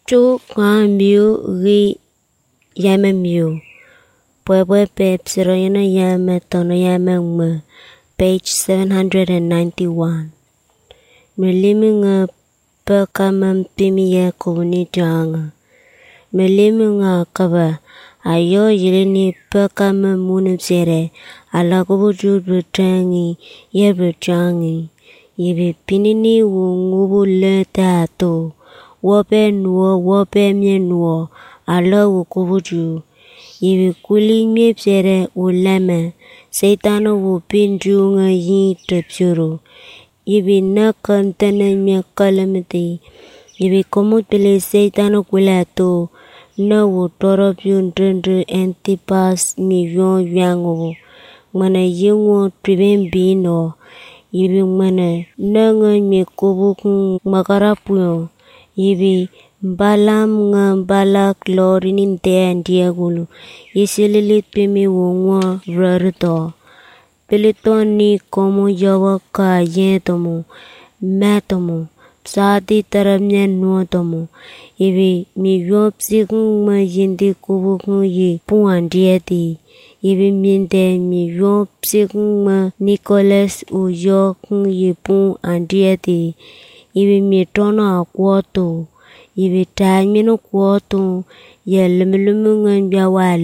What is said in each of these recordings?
Chú Quang Miu Ri Yame Miu Pwebwe Pepsiro Yana Yame Tono Yame Ngme Page 791 Melimi nga Pekamam Pimiye Kuni Janga Melimi nga Kaba Ayo Yilini Pekamam Munim Sere Ala Kubuju Butangi Yebe Jangi Yibi Pinini Wungubu Le Tato Wope nuo wope mie nuo ala wukubuju yibi kuli mie psere uleme seitano wupinju nga yi tepsuru yibi na kantene mie kalemiti yibi komutile seitano kulato na wutoro pyundrendu Antipas miyon yangu mana yingo tribembino yibi mana na nga mie kubuk makarapuyo yibi Balam nga balak lorin te diagulu yisililit pimi wongwa rarito pelitoni komo yawa ka yetomo metomo sadi taramnya nuotomo yibi miyop sikung ma yindi kubuk yi puan dieti yibi minte miyop sikung ma Nicholas uyok yi puan dieti yibi mitona akwoto yibi taimino kwoto ye lumulumungan biawa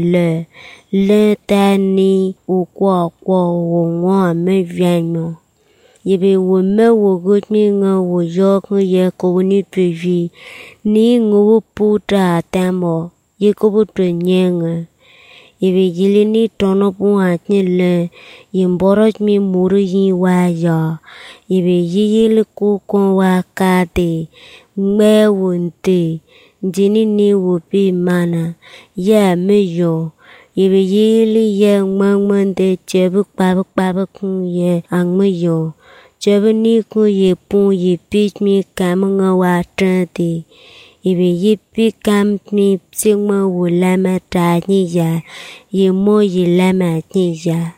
le tani ukwa wongwa me vyanyo yibi wume wugutmi nga wuyok ye kowuni pevi ni nguwu puta tamo ye kobuto nyenga yibi yilini tono puatni le yimboroj mi muru yi waya yibi yiyili kukon wakate ngbe wunte njini ni wupi mana ya meyo yibi yili ye ngmangmande chebu kpabuk ye angmeyo chebu ni ku ye pun ye pich mi kam nga watrante yibi yipi kam mi psingma wulama ta niya ye mo ye lama niya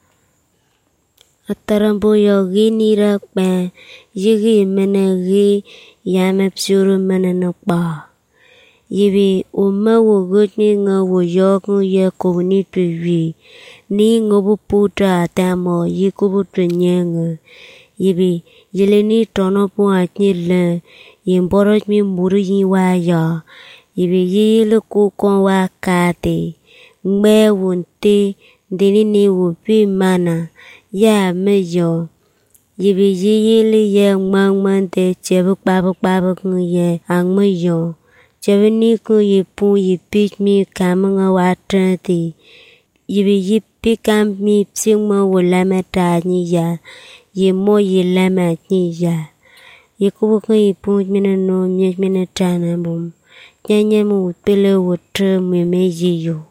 atarambo yo gini rakpa yigi mena gi yame psuru mena nakpa yibi umma wugutni nga wuyok ye kowni tuwi ni ngobu puta tamo yikubutu nyenga yibi yilini tono puatni le yimboroj mi muru yi waya yibi yili kukon wakate ngbe wunte ndini ni wupi mana ya meyo yibi yili ye ngmangmante chebu kpabuk ye angmeyo chebu ni ku ye pun ye pich mi kam nga watrante yibi yipi kam mi psingma wulama ta niya ye mo ye lama niya ye kubuku ye pun mina no mye mina tana bum nyanya mu utpele wutre mweme yiyo